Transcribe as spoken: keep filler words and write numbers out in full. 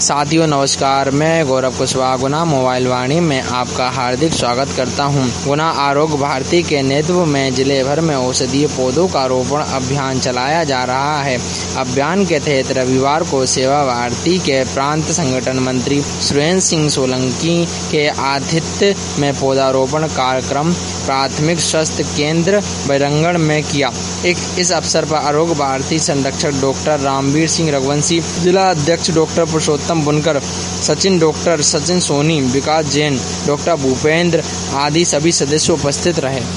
साथियों नमस्कार, मैं गौरव कुशवाहा गुना मोबाइल वाणी में आपका हार्दिक स्वागत करता हूं। गुना आरोग्य भारती के नेतृत्व में जिले भर में औषधीय पौधों का रोपण अभियान चलाया जा रहा है। अभियान के तहत रविवार को सेवा भारती के प्रांत संगठन मंत्री सुरेंद्र सिंह सोलंकी के आतिथ्य में पौधारोपण कार्यक्रम प्राथमिक स्वास्थ्य केंद्र बैरंगढ़ में किया। एक इस अवसर पर आरोग्य भारती संरक्षक डॉक्टर रामवीर सिंह रघुवंशी, जिला अध्यक्ष doctor Purushottam Bunkar, Sachin doctor Sachin Soni, Vikas Jain, doctor Bhupendra आदि सभी सदस्य उपस्थित रहे।